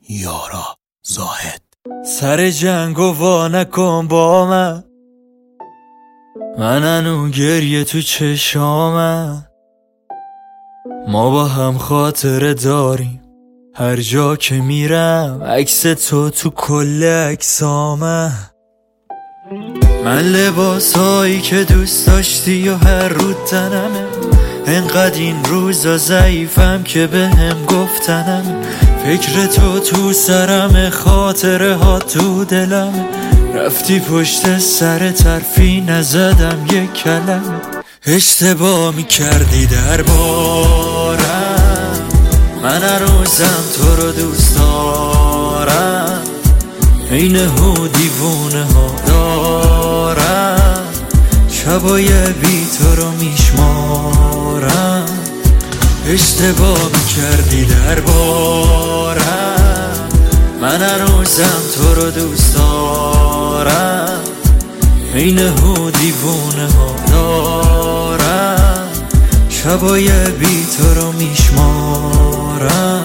یارا زاهد. سر جنگو وا نکن با من هنو گریه تو چشامم. ما با هم خاطره داریم، هر جا که میرم عکس تو کل عکسامم. من لباسایی که دوست داشتی و هر رو تنمه، انقدر این روزا ضعیفم که بهم گفتنم. فکر تو سرم، خاطره ها تو دلم. رفتی پشت سر طرفی نزدم یک کلمه. اشتباه میکردی دربارم، من هر روزم تو رو دوست دارم. این هو دیوونه ها دارم، شبای بی تو رو میشمارم. اشتباه میکردی دربارم، من هر روزم تو رو دوست دارم. این هو دیوونه ها دارم، شبای بی تو رو میشمارم.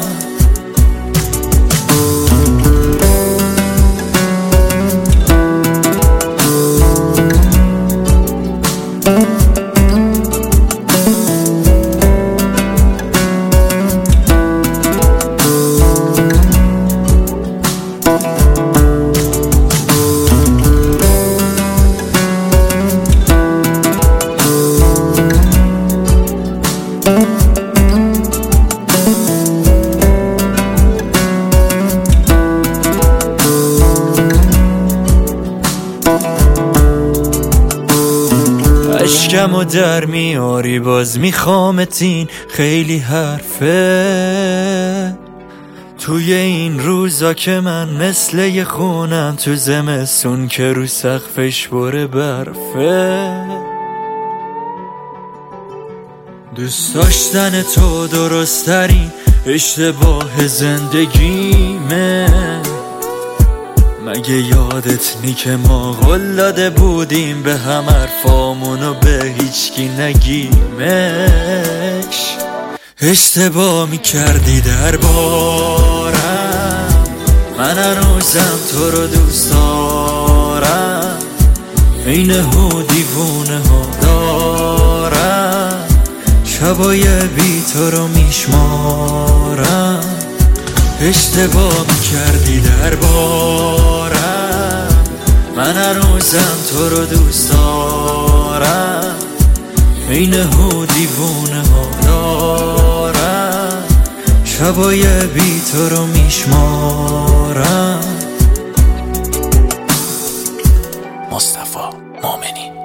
اشکمو در میاری باز میخوامتین، خیلی حرفه توی این روزا که من مثل یه خونم تو زمستون که رو سقفش بره برفه. دوست داشتن تو درست ترین اشتباه زندگیمه. مگه یادت نی که ما قول داده بودیم به هم حرفامونو به هیچکی نگیمش؟ اشتباه میکردی دربارم، من هر روزم تو رو دوست دارم. این هو دیوونه ها دارم، شبای بی تو رو میشمارم. اشتباه میکردی دربارم، من هر روزم تو رو دوست دارم. این هو دیوونه ها دارم، شبای بی تو رو میشمارم. مصطفی مومنی.